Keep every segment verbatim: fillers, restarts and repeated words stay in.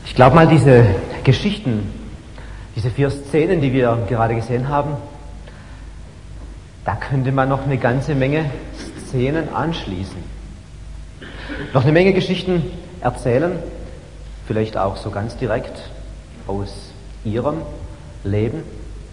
Ich glaube mal, diese Geschichten, diese vier Szenen, die wir gerade gesehen haben, da könnte man noch eine ganze Menge Szenen anschließen. Noch eine Menge Geschichten erzählen, vielleicht auch so ganz direkt aus ihrem Leben.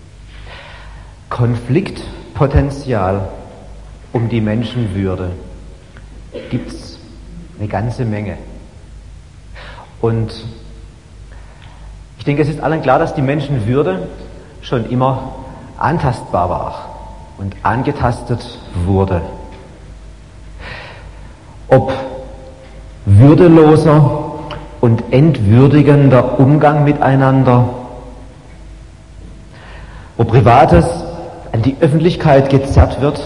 Konfliktpotenzial um die Menschenwürde gibt es eine ganze Menge. Und ich denke, es ist allen klar, dass die Menschenwürde schon immer antastbar war und angetastet wurde. Ob würdeloser und entwürdigender Umgang miteinander, wo Privates an die Öffentlichkeit gezerrt wird,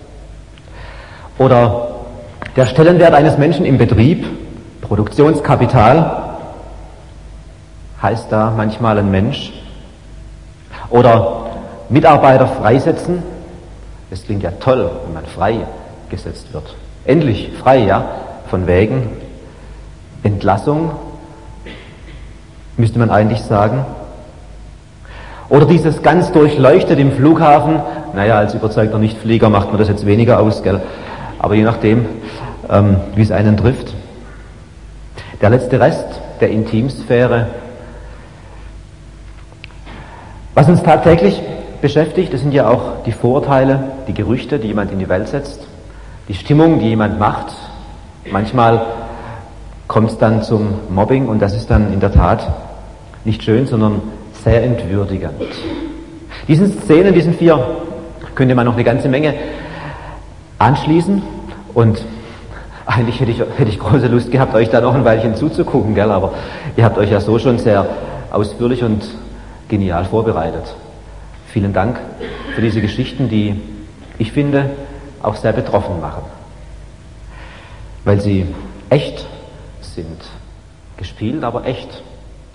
oder der Stellenwert eines Menschen im Betrieb, Produktionskapital, heißt da manchmal ein Mensch, oder Mitarbeiter freisetzen, das klingt ja toll, wenn man freigesetzt wird. Endlich frei, ja, von wegen Entlassung, müsste man eigentlich sagen. Oder dieses ganz durchleuchtet im Flughafen, naja, als überzeugter Nichtflieger macht man das jetzt weniger aus, gell? Aber je nachdem, ähm, wie es einen trifft. Der letzte Rest der Intimsphäre. Was uns tagtäglich beschäftigt, das sind ja auch die Vorurteile, die Gerüchte, die jemand in die Welt setzt, die Stimmung, die jemand macht. Manchmal kommt es dann zum Mobbing und das ist dann in der Tat nicht schön, sondern sehr entwürdigend. Diesen Szenen, diesen vier, könnte man noch eine ganze Menge anschließen und eigentlich hätte ich, hätte ich große Lust gehabt, euch da noch ein Weilchen zuzugucken, gell? Aber ihr habt euch ja so schon sehr ausführlich und genial vorbereitet. Vielen Dank für diese Geschichten, die ich finde auch sehr betroffen machen, weil sie echt sind, gespielt, aber echt.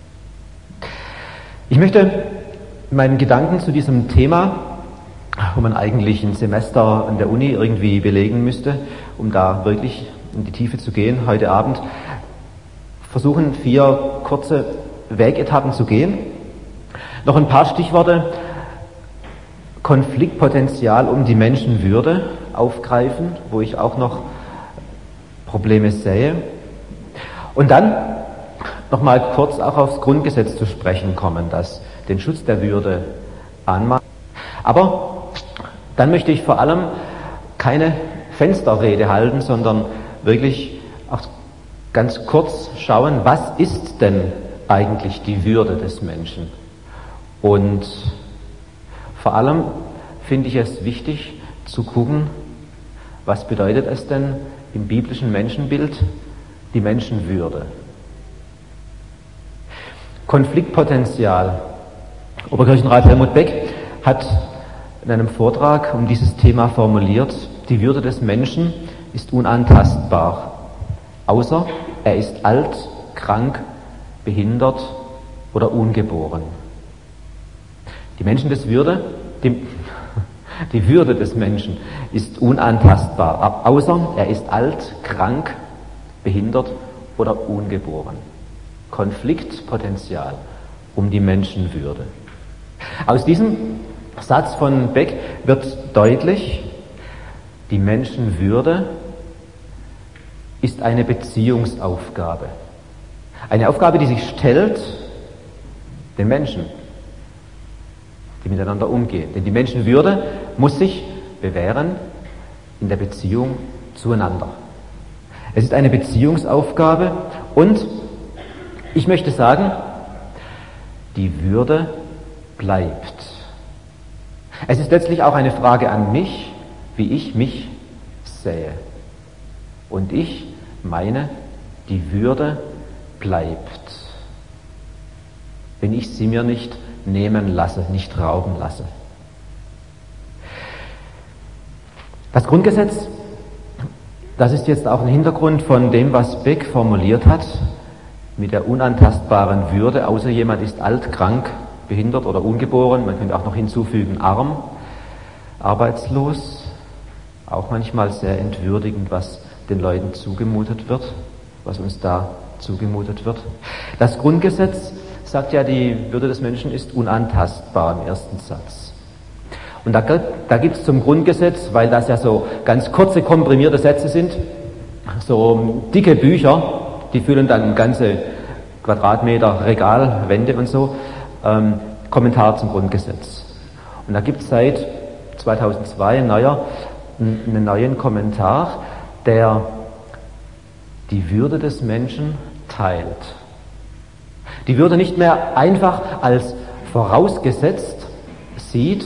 Ich möchte meinen Gedanken zu diesem Thema, wo man eigentlich ein Semester an der Uni irgendwie belegen müsste, um da wirklich in die Tiefe zu gehen, heute Abend versuchen, vier kurze Wegetappen zu gehen. Noch ein paar Stichworte: Konfliktpotenzial um die Menschenwürde aufgreifen, wo ich auch noch Probleme sehe. Und dann nochmal kurz auch aufs Grundgesetz zu sprechen kommen, das den Schutz der Würde anmahnt. Aber dann möchte ich vor allem keine Fensterrede halten, sondern wirklich auch ganz kurz schauen, was ist denn eigentlich die Würde des Menschen? Und vor allem finde ich es wichtig zu gucken, was bedeutet es denn im biblischen Menschenbild die Menschenwürde? Konfliktpotenzial. Oberkirchenrat Helmut Beck hat in einem Vortrag um dieses Thema formuliert: Die Würde des Menschen ist unantastbar, außer er ist alt, krank, behindert oder ungeboren. Die Menschen des Würde, die, die Würde des Menschen ist unantastbar, außer er ist alt, krank, behindert oder ungeboren. Konfliktpotenzial um die Menschenwürde. Aus diesem Satz von Beck wird deutlich, die Menschenwürde ist eine Beziehungsaufgabe. Eine Aufgabe, die sich stellt den Menschen, die miteinander umgehen. Denn die Menschenwürde muss sich bewähren in der Beziehung zueinander. Es ist eine Beziehungsaufgabe und ich möchte sagen, die Würde bleibt. Es ist letztlich auch eine Frage an mich, wie ich mich sehe. Und ich meine, die Würde bleibt, wenn ich sie mir nicht nehmen lasse, nicht rauben lasse. Das Grundgesetz, das ist jetzt auch ein Hintergrund von dem, was Beck formuliert hat, mit der unantastbaren Würde, außer jemand ist alt, krank, behindert oder ungeboren. Man könnte auch noch hinzufügen, arm, arbeitslos, auch manchmal sehr entwürdigend, was den Leuten zugemutet wird, was uns da zugemutet wird. Das Grundgesetz sagt ja, die Würde des Menschen ist unantastbar im ersten Satz. Und da, da gibt es zum Grundgesetz, weil das ja so ganz kurze, komprimierte Sätze sind, so dicke Bücher, die füllen dann ganze Quadratmeter Regal, Wände und so, ähm, Kommentar zum Grundgesetz. Und da gibt es seit zweitausendzwei ein neuer, einen neuen Kommentar, der die Würde des Menschen teilt. Die Würde nicht mehr einfach als vorausgesetzt sieht,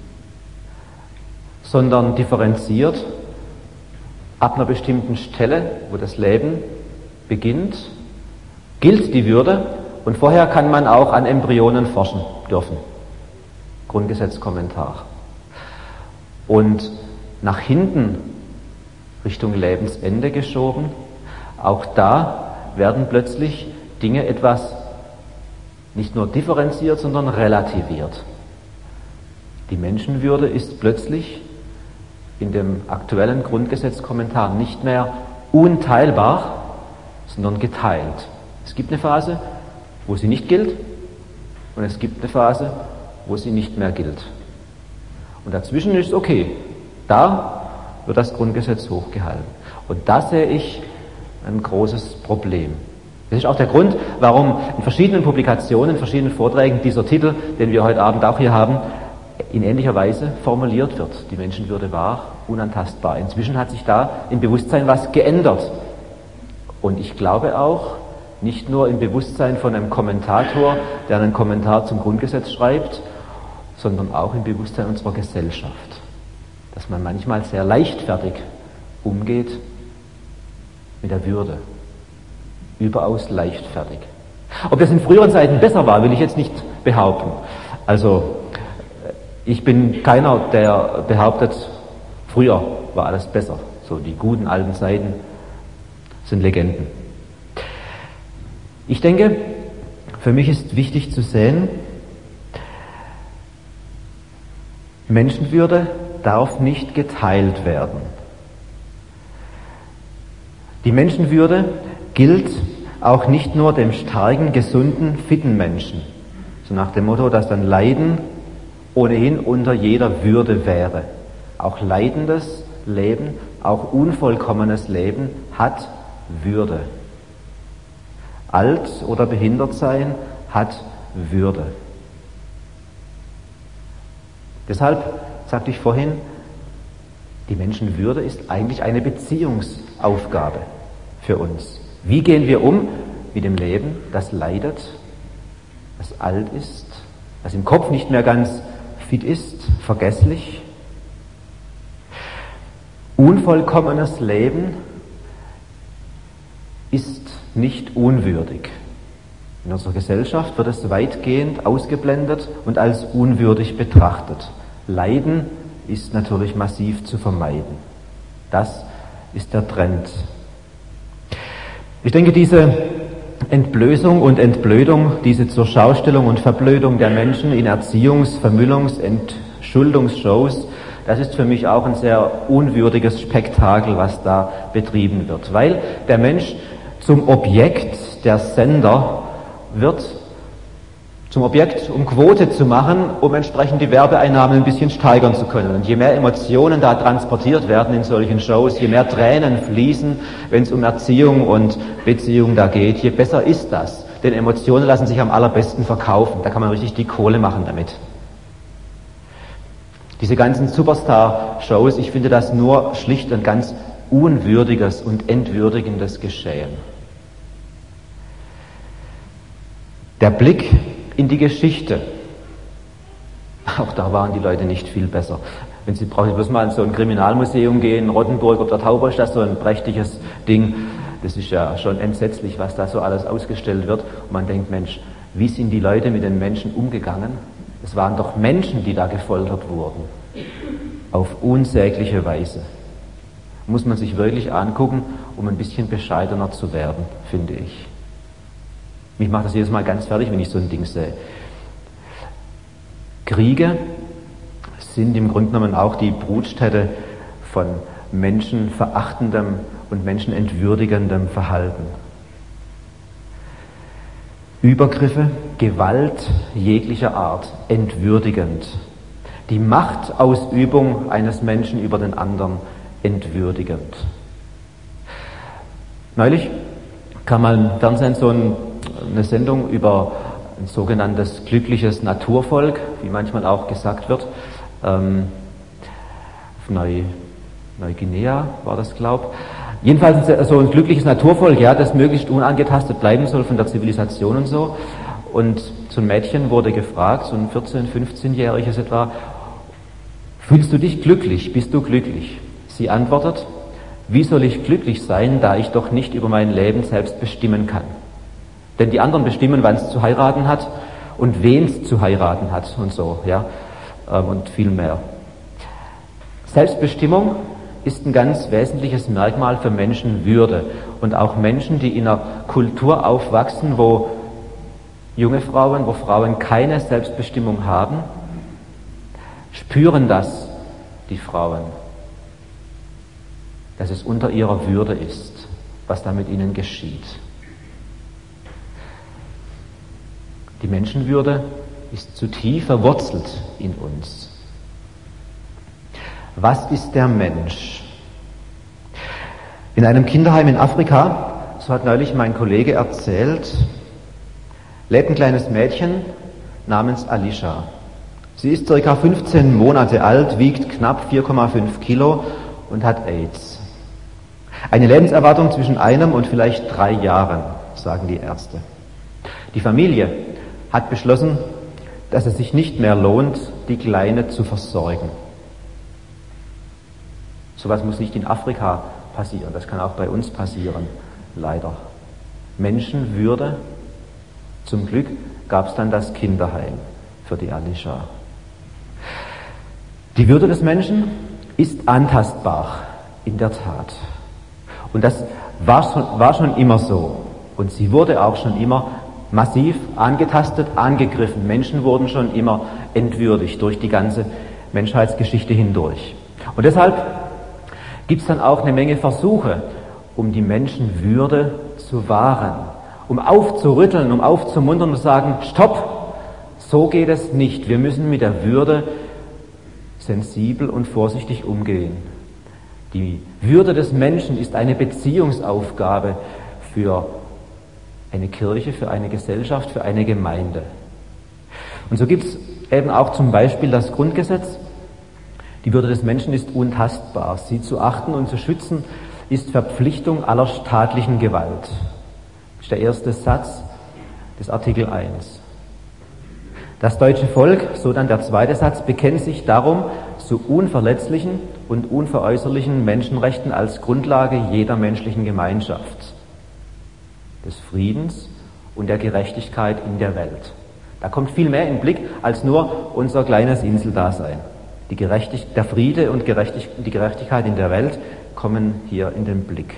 sondern differenziert ab einer bestimmten Stelle, wo das Leben beginnt, gilt die Würde und vorher kann man auch an Embryonen forschen dürfen. Grundgesetzkommentar. Und nach hinten Richtung Lebensende geschoben, auch da werden plötzlich Dinge etwas nicht nur differenziert, sondern relativiert. Die Menschenwürde ist plötzlich in dem aktuellen Grundgesetzkommentar nicht mehr unteilbar, sondern geteilt. Es gibt eine Phase, wo sie nicht gilt, und es gibt eine Phase, wo sie nicht mehr gilt. Und dazwischen ist es okay. Da wird das Grundgesetz hochgehalten. Und da sehe ich ein großes Problem. Das ist auch der Grund, warum in verschiedenen Publikationen, in verschiedenen Vorträgen dieser Titel, den wir heute Abend auch hier haben, in ähnlicher Weise formuliert wird. Die Menschenwürde war unantastbar. Inzwischen hat sich da im Bewusstsein was geändert. Und ich glaube auch, nicht nur im Bewusstsein von einem Kommentator, der einen Kommentar zum Grundgesetz schreibt, sondern auch im Bewusstsein unserer Gesellschaft. Dass man manchmal sehr leichtfertig umgeht mit der Würde. Überaus leichtfertig. Ob das in früheren Zeiten besser war, will ich jetzt nicht behaupten. Also, ich bin keiner, der behauptet, früher war alles besser. So die guten alten Zeiten sind Legenden. Ich denke, für mich ist wichtig zu sehen, Menschenwürde darf nicht geteilt werden. Die Menschenwürde gilt auch nicht nur dem starken, gesunden, fitten Menschen. So nach dem Motto, dass dann Leiden ohnehin unter jeder Würde wäre. Auch leidendes Leben, auch unvollkommenes Leben hat Würde. Alt oder behindert sein hat Würde. Deshalb sagte ich vorhin, die Menschenwürde ist eigentlich eine Beziehungsaufgabe für uns. Wie gehen wir um mit dem Leben, das leidet, das alt ist, das im Kopf nicht mehr ganz fit ist, vergesslich? Unvollkommenes Leben ist nicht unwürdig. In unserer Gesellschaft wird es weitgehend ausgeblendet und als unwürdig betrachtet. Leiden ist natürlich massiv zu vermeiden. Das ist der Trend. Ich denke, diese Entblößung und Entblödung, diese Zurschaustellung und Verblödung der Menschen in Erziehungs-, Vermüllungs-, Entschuldungsshows, das ist für mich auch ein sehr unwürdiges Spektakel, was da betrieben wird. Weil der Mensch zum Objekt, der Sender, wird zum Objekt, um Quote zu machen, um entsprechend die Werbeeinnahmen ein bisschen steigern zu können. Und je mehr Emotionen da transportiert werden in solchen Shows, je mehr Tränen fließen, wenn es um Erziehung und Beziehung da geht, je besser ist das. Denn Emotionen lassen sich am allerbesten verkaufen. Da kann man richtig die Kohle machen damit. Diese ganzen Superstar-Shows, ich finde das nur schlicht und ganz unwürdiges und entwürdigendes Geschehen. Der Blick in die Geschichte, auch da waren die Leute nicht viel besser. Wenn Sie brauchen, bloß mal in so ein Kriminalmuseum gehen, Rottenburg auf der Tauber ist das so ein prächtiges Ding. Das ist ja schon entsetzlich, was da so alles ausgestellt wird. Und man denkt, Mensch, wie sind die Leute mit den Menschen umgegangen? Es waren doch Menschen, die da gefoltert wurden. Auf unsägliche Weise. Muss man sich wirklich angucken, um ein bisschen bescheidener zu werden, finde ich. Mich macht das jedes Mal ganz fertig, wenn ich so ein Ding sehe. Kriege sind im Grunde genommen auch die Brutstätte von menschenverachtendem und menschenentwürdigendem Verhalten. Übergriffe, Gewalt jeglicher Art entwürdigend. Die Machtausübung eines Menschen über den anderen entwürdigend. Neulich kam mal im Fernsehen so ein, eine Sendung über ein sogenanntes glückliches Naturvolk, wie manchmal auch gesagt wird, ähm, auf Neu, Neuguinea war das, glaub. Jedenfalls so ein glückliches Naturvolk, ja, das möglichst unangetastet bleiben soll von der Zivilisation und so. Und so ein Mädchen wurde gefragt, so ein vierzehn-, fünfzehnjähriges etwa, fühlst du dich glücklich? Bist du glücklich? Sie antwortet, wie soll ich glücklich sein, da ich doch nicht über mein Leben selbst bestimmen kann? Denn die anderen bestimmen, wann es zu heiraten hat und wen es zu heiraten hat und so, ja, und viel mehr. Selbstbestimmung ist ein ganz wesentliches Merkmal für Menschenwürde und auch Menschen, die in einer Kultur aufwachsen, wo junge Frauen, wo Frauen keine Selbstbestimmung haben, spüren das, die Frauen, dass es unter ihrer Würde ist, was da mit ihnen geschieht. Die Menschenwürde ist zu tief verwurzelt in uns. Was ist der Mensch? In einem Kinderheim in Afrika, so hat neulich mein Kollege erzählt, lebt ein kleines Mädchen namens Alicia. Sie ist circa fünfzehn Monate alt, wiegt knapp vier Komma fünf Kilo und hat AIDS. Eine Lebenserwartung zwischen einem und vielleicht drei Jahren, sagen die Ärzte. Die Familie hat beschlossen, dass es sich nicht mehr lohnt, die Kleine zu versorgen. Sowas muss nicht in Afrika passieren, das kann auch bei uns passieren, leider. Menschenwürde, zum Glück gab es dann das Kinderheim für die Alicia. Die Würde des Menschen ist antastbar, in der Tat. Und das war schon, war schon immer so. Und sie wurde auch schon immer massiv angetastet, angegriffen. Menschen wurden schon immer entwürdigt durch die ganze Menschheitsgeschichte hindurch. Und deshalb gibt es dann auch eine Menge Versuche, um die Menschenwürde zu wahren, um aufzurütteln, um aufzumuntern und zu sagen, stopp, so geht es nicht. Wir müssen mit der Würde sensibel und vorsichtig umgehen. Die Würde des Menschen ist eine Beziehungsaufgabe für eine Kirche, für eine Gesellschaft, für eine Gemeinde. Und so gibt es eben auch zum Beispiel das Grundgesetz. Die Würde des Menschen ist untastbar. Sie zu achten und zu schützen ist Verpflichtung aller staatlichen Gewalt. Das ist der erste Satz des Artikel eins. Das deutsche Volk, so dann der zweite Satz, bekennt sich darum zu unverletzlichen und unveräußerlichen Menschenrechten als Grundlage jeder menschlichen Gemeinschaft, des Friedens und der Gerechtigkeit in der Welt. Da kommt viel mehr in den Blick als nur unser kleines Inseldasein. Die Gerechtig- der Friede und Gerechtig- die Gerechtigkeit in der Welt kommen hier in den Blick.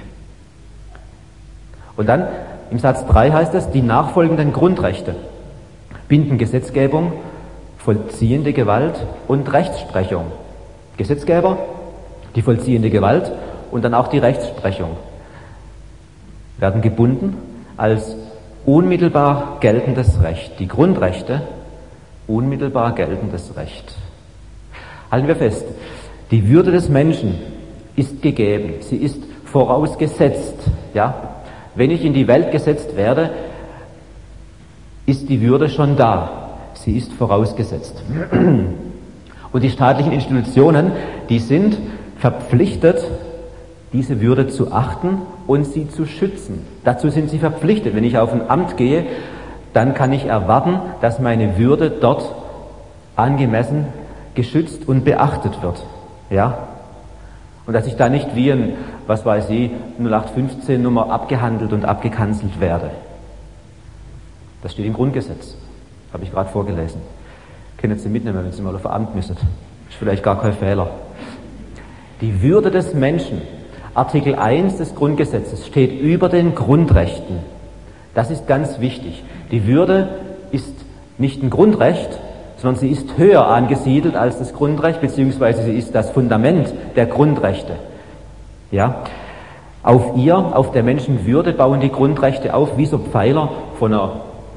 Und dann im Satz drei heißt es, die nachfolgenden Grundrechte binden Gesetzgebung, vollziehende Gewalt und Rechtsprechung. Gesetzgeber, die vollziehende Gewalt und dann auch die Rechtsprechung werden gebunden als unmittelbar geltendes Recht. Die Grundrechte, unmittelbar geltendes Recht. Halten wir fest, die Würde des Menschen ist gegeben, sie ist vorausgesetzt. Ja? Wenn ich in die Welt gesetzt werde, ist die Würde schon da, sie ist vorausgesetzt. Und die staatlichen Institutionen, die sind verpflichtet, diese Würde zu achten und sie zu schützen. Dazu sind sie verpflichtet. Wenn ich auf ein Amt gehe, dann kann ich erwarten, dass meine Würde dort angemessen geschützt und beachtet wird. Ja? Und dass ich da nicht wie ein, was weiß ich, null acht fünfzehn Nummer abgehandelt und abgekanzelt werde. Das steht im Grundgesetz. Habe ich gerade vorgelesen. Können Sie mitnehmen, wenn Sie mal auf Amt müssen. Ist vielleicht gar kein Fehler. Die Würde des Menschen, Artikel eins des Grundgesetzes, steht über den Grundrechten. Das ist ganz wichtig. Die Würde ist nicht ein Grundrecht, sondern sie ist höher angesiedelt als das Grundrecht, beziehungsweise sie ist das Fundament der Grundrechte. Ja? Auf ihr, auf der Menschenwürde bauen die Grundrechte auf, wie so Pfeiler von einer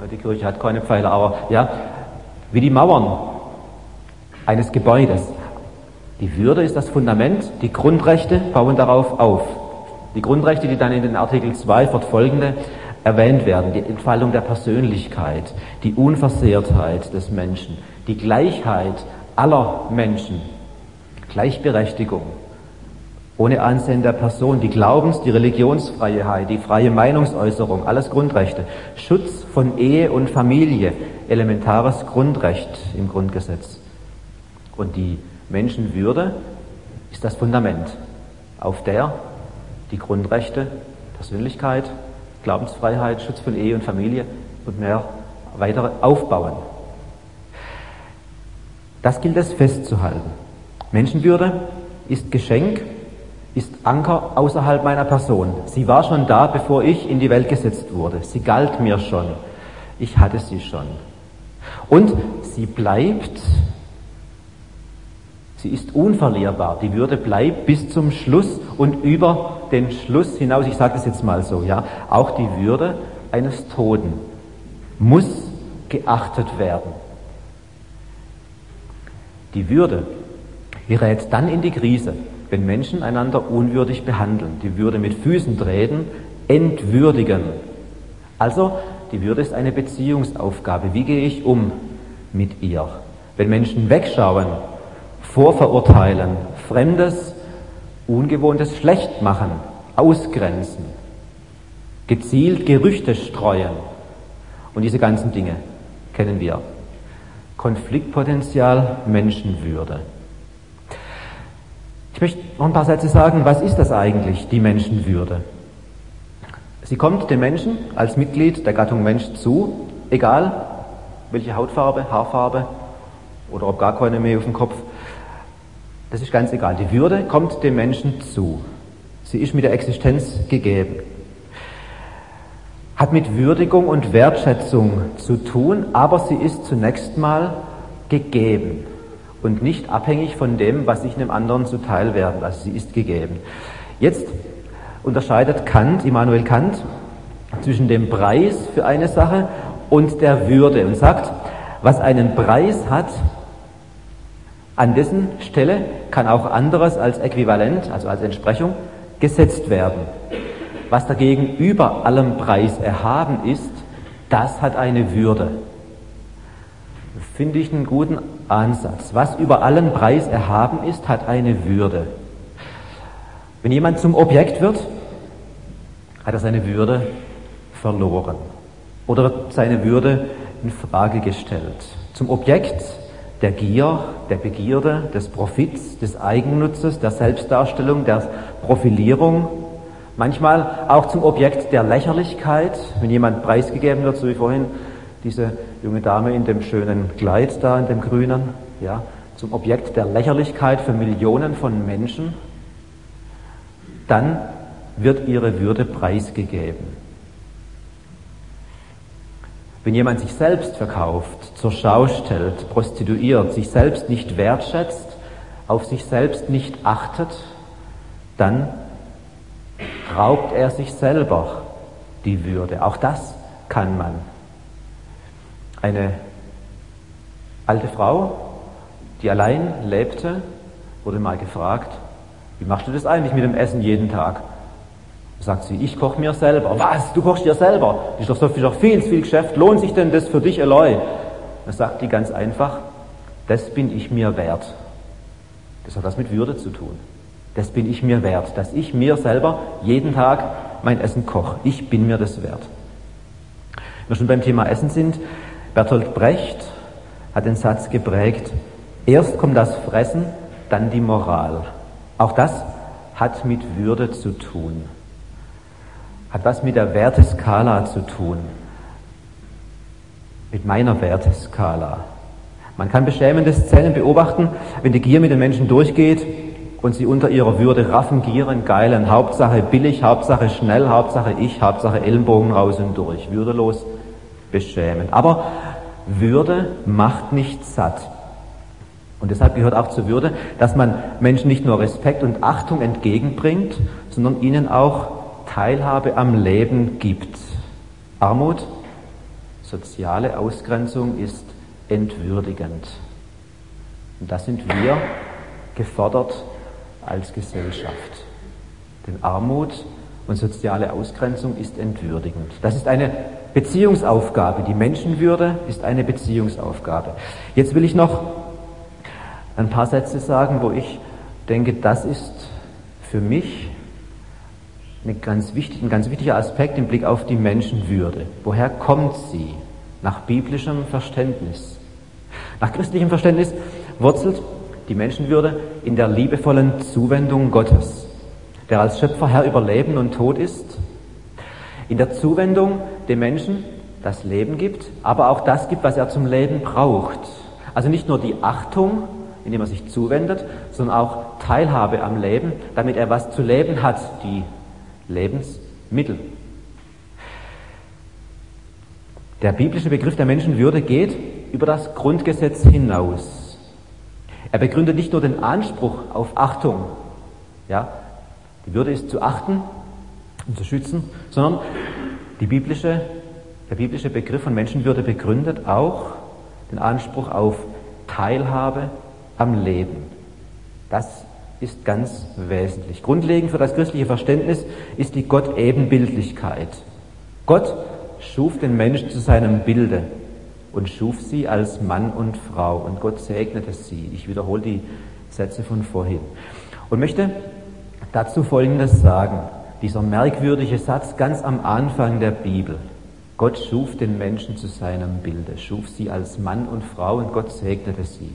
Die Kirche hat keine Pfeiler, aber ja, wie die Mauern eines Gebäudes. Die Würde ist das Fundament, die Grundrechte bauen darauf auf. Die Grundrechte, die dann in den Artikel zwei fortfolgende erwähnt werden, die Entfaltung der Persönlichkeit, die Unversehrtheit des Menschen, die Gleichheit aller Menschen, Gleichberechtigung, ohne Ansehen der Person, die Glaubens-, die Religionsfreiheit, die freie Meinungsäußerung, alles Grundrechte, Schutz von Ehe und Familie, elementares Grundrecht im Grundgesetz. Und die Menschenwürde ist das Fundament, auf der die Grundrechte, Persönlichkeit, Glaubensfreiheit, Schutz von Ehe und Familie und mehr weitere aufbauen. Das gilt es festzuhalten. Menschenwürde ist Geschenk, ist Anker außerhalb meiner Person. Sie war schon da, bevor ich in die Welt gesetzt wurde. Sie galt mir schon. Ich hatte sie schon. Und sie bleibt, sie ist unverlierbar. Die Würde bleibt bis zum Schluss und über den Schluss hinaus. Ich sage das jetzt mal so, ja. Auch die Würde eines Toten muss geachtet werden. Die Würde gerät dann in die Krise, wenn Menschen einander unwürdig behandeln, die Würde mit Füßen treten, entwürdigen. Also, die Würde ist eine Beziehungsaufgabe. Wie gehe ich um mit ihr? Wenn Menschen wegschauen, vorverurteilen, Fremdes, Ungewohntes schlecht machen, ausgrenzen, gezielt Gerüchte streuen und diese ganzen Dinge kennen wir. Konfliktpotenzial, Menschenwürde. Ich möchte noch ein paar Sätze sagen, was ist das eigentlich, die Menschenwürde? Sie kommt dem Menschen als Mitglied der Gattung Mensch zu, egal welche Hautfarbe, Haarfarbe oder ob gar keine mehr auf dem Kopf. Das ist ganz egal. Die Würde kommt dem Menschen zu. Sie ist mit der Existenz gegeben. Hat mit Würdigung und Wertschätzung zu tun, aber sie ist zunächst mal gegeben und nicht abhängig von dem, was ich einem anderen zuteil werden lasse. Sie ist gegeben. Jetzt unterscheidet Kant, Immanuel Kant, zwischen dem Preis für eine Sache und der Würde und sagt, was einen Preis hat, an dessen Stelle kann auch anderes als Äquivalent, also als Entsprechung, gesetzt werden. Was dagegen über allem Preis erhaben ist, das hat eine Würde. Finde ich einen guten Ansatz. Was über allen Preis erhaben ist, hat eine Würde. Wenn jemand zum Objekt wird, hat er seine Würde verloren oder wird seine Würde in Frage gestellt. Zum Objekt der Gier, der Begierde, des Profits, des Eigennutzes, der Selbstdarstellung, der Profilierung, manchmal auch zum Objekt der Lächerlichkeit, wenn jemand preisgegeben wird, so wie vorhin diese junge Dame in dem schönen Kleid da, in dem grünen, ja, zum Objekt der Lächerlichkeit für Millionen von Menschen, dann wird ihre Würde preisgegeben. Wenn jemand sich selbst verkauft, zur Schau stellt, prostituiert, sich selbst nicht wertschätzt, auf sich selbst nicht achtet, dann raubt er sich selber die Würde. Auch das kann man. Eine alte Frau, die allein lebte, wurde mal gefragt, wie machst du das eigentlich mit dem Essen jeden Tag? Sagt sie, ich koche mir selber. Was? Du kochst dir selber? Das ist doch so viel, viel, viel Geschäft. Lohnt sich denn das für dich, Eloi? Dann sagt die ganz einfach, das bin ich mir wert. Das hat was mit Würde zu tun. Das bin ich mir wert, dass ich mir selber jeden Tag mein Essen koche. Ich bin mir das wert. Wenn wir schon beim Thema Essen sind, Bertolt Brecht hat den Satz geprägt, erst kommt das Fressen, dann die Moral. Auch das hat mit Würde zu tun. Hat was mit der Werteskala zu tun. Mit meiner Werteskala. Man kann beschämende Szenen beobachten, wenn die Gier mit den Menschen durchgeht und sie unter ihrer Würde raffen, gieren, geilen, Hauptsache billig, Hauptsache schnell, Hauptsache ich, Hauptsache Ellenbogen raus und durch. Würdelos, beschämend. Aber Würde macht nicht satt. Und deshalb gehört auch zur Würde, dass man Menschen nicht nur Respekt und Achtung entgegenbringt, sondern ihnen auch Teilhabe am Leben gibt. Armut Soziale Ausgrenzung ist entwürdigend. Und da sind wir gefordert als Gesellschaft. Denn Armut und soziale Ausgrenzung ist entwürdigend. Das ist eine Beziehungsaufgabe. Die Menschenwürde ist eine Beziehungsaufgabe. Jetzt will ich noch ein paar Sätze sagen, wo ich denke, das ist für mich eine ganz wichtig, ein ganz wichtiger Aspekt im Blick auf die Menschenwürde. Woher kommt sie? Nach biblischem Verständnis. Nach christlichem Verständnis wurzelt die Menschenwürde in der liebevollen Zuwendung Gottes, der als Schöpfer Herr über Leben und Tod ist, in der Zuwendung dem Menschen das Leben gibt, aber auch das gibt, was er zum Leben braucht. Also nicht nur die Achtung, indem er sich zuwendet, sondern auch Teilhabe am Leben, damit er was zu leben hat, die Lebensmittel. Der biblische Begriff der Menschenwürde geht über das Grundgesetz hinaus. Er begründet nicht nur den Anspruch auf Achtung, ja, die Würde ist zu achten und zu schützen, sondern die biblische, der biblische Begriff von Menschenwürde begründet auch den Anspruch auf Teilhabe am Leben. Das ist ganz wesentlich. Grundlegend für das christliche Verständnis ist die Gott-Ebenbildlichkeit. Gott schuf den Menschen zu seinem Bilde und schuf sie als Mann und Frau. Und Gott segnete sie. Ich wiederhole die Sätze von vorhin. Und möchte dazu Folgendes sagen. Dieser merkwürdige Satz ganz am Anfang der Bibel. Gott schuf den Menschen zu seinem Bilde, schuf sie als Mann und Frau und Gott segnete sie.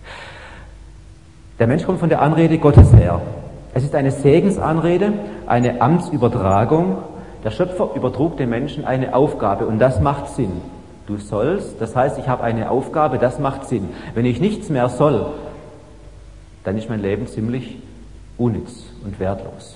Der Mensch kommt von der Anrede Gottes her. Es ist eine Segensanrede, eine Amtsübertragung. Der Schöpfer übertrug dem Menschen eine Aufgabe und das macht Sinn. Du sollst, das heißt, ich habe eine Aufgabe, das macht Sinn. Wenn ich nichts mehr soll, dann ist mein Leben ziemlich unnütz und wertlos.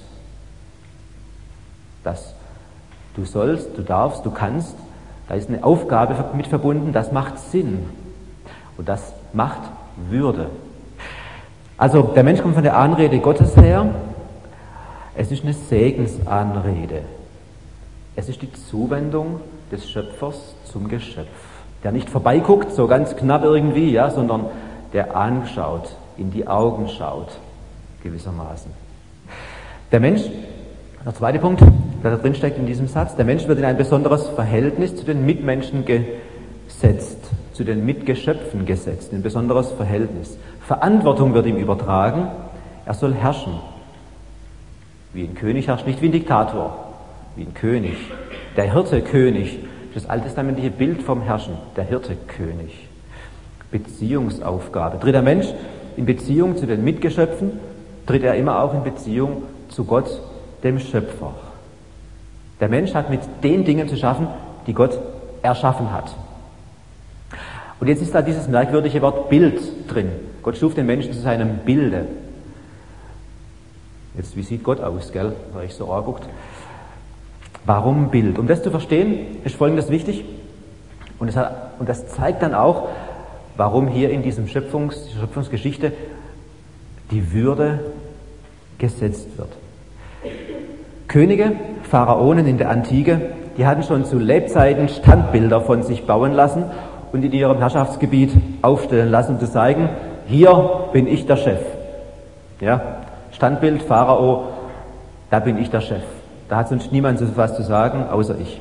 Das du sollst, du darfst, du kannst, da ist eine Aufgabe mit verbunden, das macht Sinn und das macht Würde. Also der Mensch kommt von der Anrede Gottes her, es ist eine Segensanrede. Es ist die Zuwendung des Schöpfers zum Geschöpf, der nicht vorbeiguckt, so ganz knapp irgendwie, ja, sondern der anschaut, in die Augen schaut, gewissermaßen. Der Mensch, der zweite Punkt, der da drin steckt in diesem Satz, der Mensch wird in ein besonderes Verhältnis zu den Mitmenschen gesetzt, zu den Mitgeschöpfen gesetzt, in ein besonderes Verhältnis. Verantwortung wird ihm übertragen, er soll herrschen. Wie ein König herrscht, nicht wie ein Diktator, wie ein König. Der Hirtekönig, das alttestamentliche Bild vom Herrschen, der Hirtekönig. Beziehungsaufgabe. Tritt der Mensch in Beziehung zu den Mitgeschöpfen, tritt er immer auch in Beziehung zu Gott, dem Schöpfer. Der Mensch hat mit den Dingen zu schaffen, die Gott erschaffen hat. Und jetzt ist da dieses merkwürdige Wort Bild drin. Gott schuf den Menschen zu seinem Bilde. Jetzt, wie sieht Gott aus, gell, weil ich so anguckt. Warum Bild? Um das zu verstehen, ist Folgendes wichtig. Und das, hat, und das zeigt dann auch, warum hier in diesem Schöpfungs, Schöpfungsgeschichte die Würde gesetzt wird. Könige, Pharaonen in der Antike, die hatten schon zu Lebzeiten Standbilder von sich bauen lassen und in ihrem Herrschaftsgebiet aufstellen lassen, um zu zeigen, hier bin ich der Chef. Ja, Standbild, Pharao, da bin ich der Chef. Da hat sonst niemand so was zu sagen, außer ich.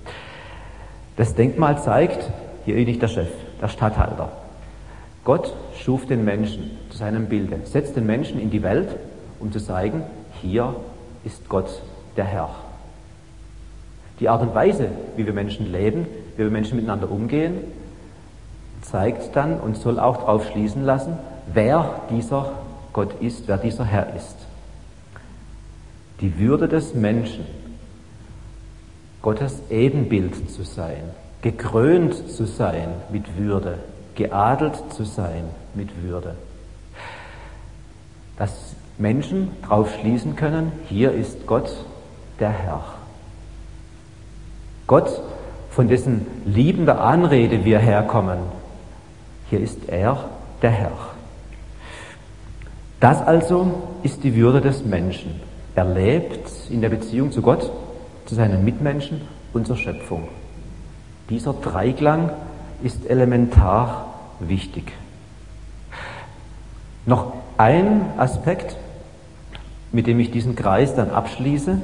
Das Denkmal zeigt, hier bin ich der Chef, der Statthalter. Gott schuf den Menschen zu seinem Bilde, setzt den Menschen in die Welt, um zu zeigen, hier ist Gott der Herr. Die Art und Weise, wie wir Menschen leben, wie wir Menschen miteinander umgehen, zeigt dann und soll auch darauf schließen lassen, wer dieser Gott ist, wer dieser Herr ist. Die Würde des Menschen, Gottes Ebenbild zu sein, gekrönt zu sein mit Würde, geadelt zu sein mit Würde. Dass Menschen darauf schließen können, hier ist Gott der Herr. Gott, von dessen liebender Anrede wir herkommen, hier ist er der Herr. Das also ist die Würde des Menschen. Er lebt in der Beziehung zu Gott, zu seinen Mitmenschen und zur Schöpfung. Dieser Dreiklang ist elementar wichtig. Noch ein Aspekt, mit dem ich diesen Kreis dann abschließe.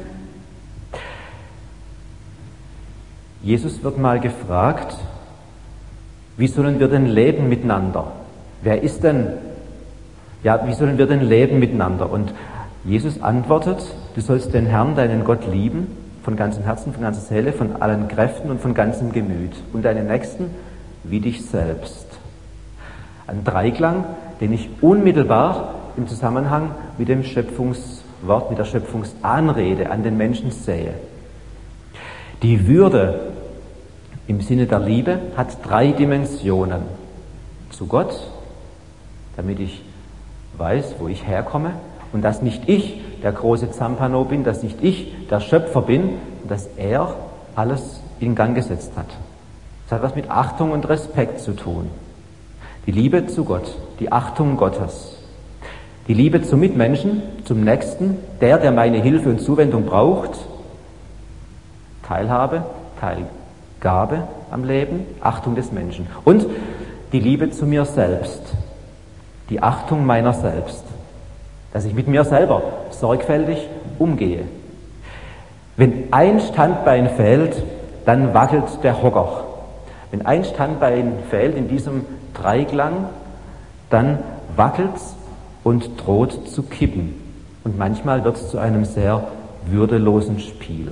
Jesus wird mal gefragt, wie sollen wir denn leben miteinander? Wer ist denn, ja, wie sollen wir denn leben miteinander? Und Jesus antwortet, du sollst den Herrn, deinen Gott lieben, von ganzem Herzen, von ganzer Seele, von allen Kräften und von ganzem Gemüt und deinen Nächsten wie dich selbst. Ein Dreiklang, den ich unmittelbar im Zusammenhang mit dem Schöpfungswort, mit der Schöpfungsanrede an den Menschen sehe. Die Würde im Sinne der Liebe hat drei Dimensionen. Zu Gott, damit ich weiß, wo ich herkomme und dass nicht ich der große Zampano bin, dass nicht ich der Schöpfer bin und dass er alles in Gang gesetzt hat. Das hat was mit Achtung und Respekt zu tun. Die Liebe zu Gott, die Achtung Gottes. Die Liebe zum Mitmenschen, zum Nächsten, der, der meine Hilfe und Zuwendung braucht. Teilhabe, Teilgabe am Leben, Achtung des Menschen. Und die Liebe zu mir selbst, die Achtung meiner selbst. Dass ich mit mir selber sorgfältig umgehe. Wenn ein Standbein fehlt, dann wackelt der Hocker. Wenn ein Standbein fehlt in diesem Dreiklang, dann wackelt's und droht zu kippen. Und manchmal wird es zu einem sehr würdelosen Spiel.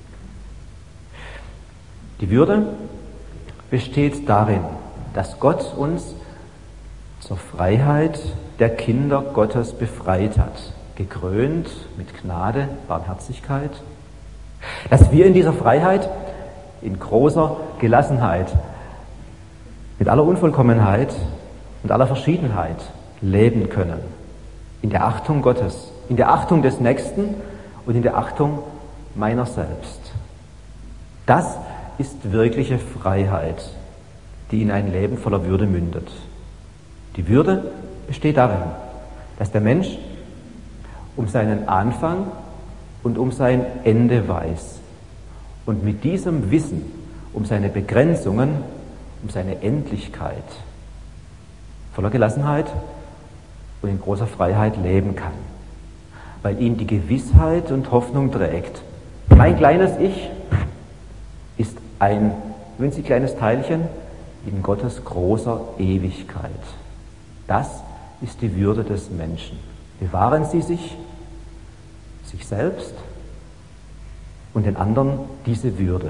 Die Würde besteht darin, dass Gott uns zur Freiheit der Kinder Gottes befreit hat, gekrönt mit Gnade, Barmherzigkeit, dass wir in dieser Freiheit in großer Gelassenheit, mit aller Unvollkommenheit und aller Verschiedenheit leben können, in der Achtung Gottes, in der Achtung des Nächsten und in der Achtung meiner selbst. Das ist wirkliche Freiheit, die in ein Leben voller Würde mündet. Die Würde besteht darin, dass der Mensch um seinen Anfang und um sein Ende weiß und mit diesem Wissen um seine Begrenzungen, um seine Endlichkeit voller Gelassenheit und in großer Freiheit leben kann, weil ihn die Gewissheit und Hoffnung trägt. Mein kleines Ich ist ein winzig kleines Teilchen in Gottes großer Ewigkeit. Das ist die Würde des Menschen. Bewahren Sie sich, sich selbst und den anderen diese Würde.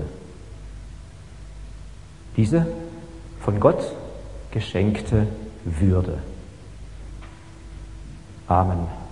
Diese von Gott geschenkte Würde. Amen.